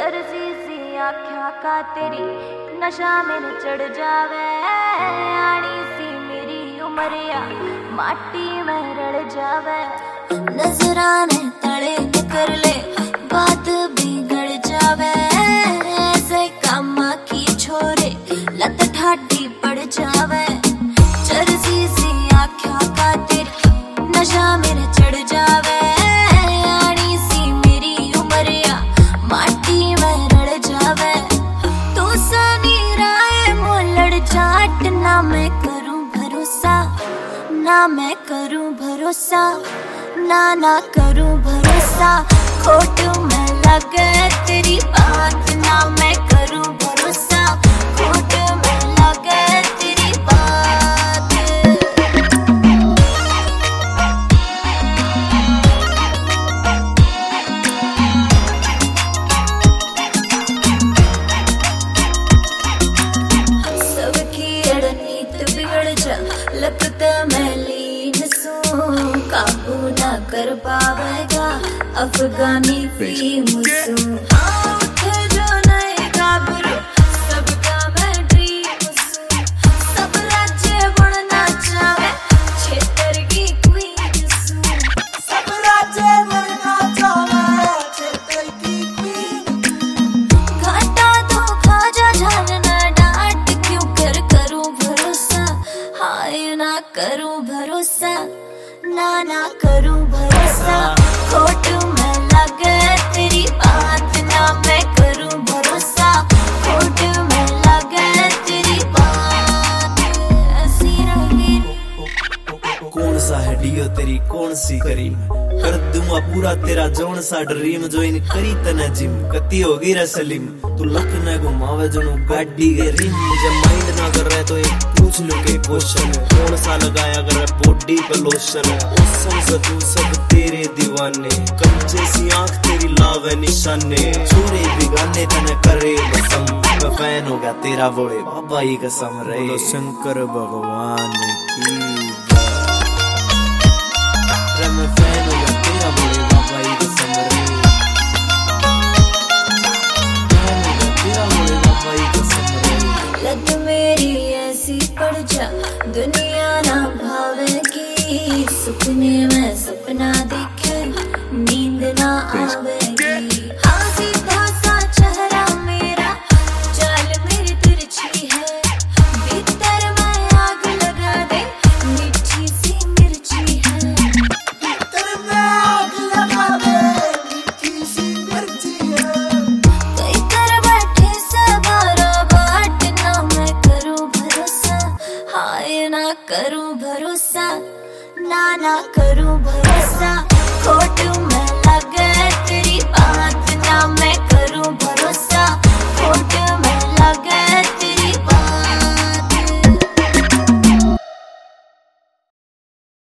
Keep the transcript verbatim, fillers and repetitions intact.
चरसी सी आँखों का तेरी नशा मेरे चढ़ जावे। आनी सी मेरी उमरिया माटी में रल जावे। नजराने तले कर ले बात बिगड़ जावे। ऐसे काम की छोरे लत ठाडी पड़ जावे। चरसी सी आँखों का तेरी नशा मेरे चढ़ जावे। आनी सी मेरी उमरिया माटी में रल जावे। तू सनी राय मोलड़ चाट ना मैं करूं भरोसा, ना मैं करूं भरोसा, ना ना करूं भरोसा। खोट में लगे तेरी बात, ना मैं करूं भरोसा। खोट में लगे तेरी बात। सबकी रणनीत बिगड़ जा लगता मैं लीन सूं। काबू ना कर पावेगा अफगानी फिल्म सूं। हाँ उठे जो नए गाभरू सबका मैं ड्रीम सूं। सब राज्य बढ़ना चाहे क्षेत्र की क्वीन सूं। सब राज्य बढ़ना चाहे क्षेत्र की क्वीन। घाटा तो खा जा जानना डांट क्यों कर करूं भरोसा। हाय ना करूं भरोसा, ना ना करूं भरोसा। खोट में लगे तेरी बात, ना मैं करूं भरोसा। खोट में लगे तेरी बात। ऐसी रही कौन सा है डियो तेरी कौन सी करी। कर दूंगा पूरा तेरा जौन सा ड्रीम। जो इन करी तने जिम कती होगी रे सलीम। तू लक न घुमावे जो गाड़ी के रिम। मुझे माइंड ना कर रहे तो एक पूछ लो के क्वेश्चन। कौन सा लगाया कर बॉडी पे लोशन। ओसन से तू सब तेरे दीवाने। कंचे सी आंख तेरी लावे निशाने। छोरे बिगाने तने करे कसम। मैं फैन हो गया तेरा बोले बाबा ही कसम रे। बोलो शंकर भगवान की रे। मैं फैन हो गया तेरा बोले बाबा ही कसम रे। फैन हो गया तेरा बोले बाबा ही कसम रे। लत मेरी ऐसी पड़ जा दुनिया ना भावेगी। सुपने में सपना देखे नींद ना आवेगी। हाँ सीधा सा चेहरा मेरा चाल मेरी तिरछी है। भीतर में आग लगा दे मीठी सी मिर्ची है। भीतर में आग लगा दे मीठी सी मिर्ची है। कई कर बैठे सवारा बाट, ना मैं करूं भरोसा। हाय ना करूं भरोसा, ना ना करूं भरोसा।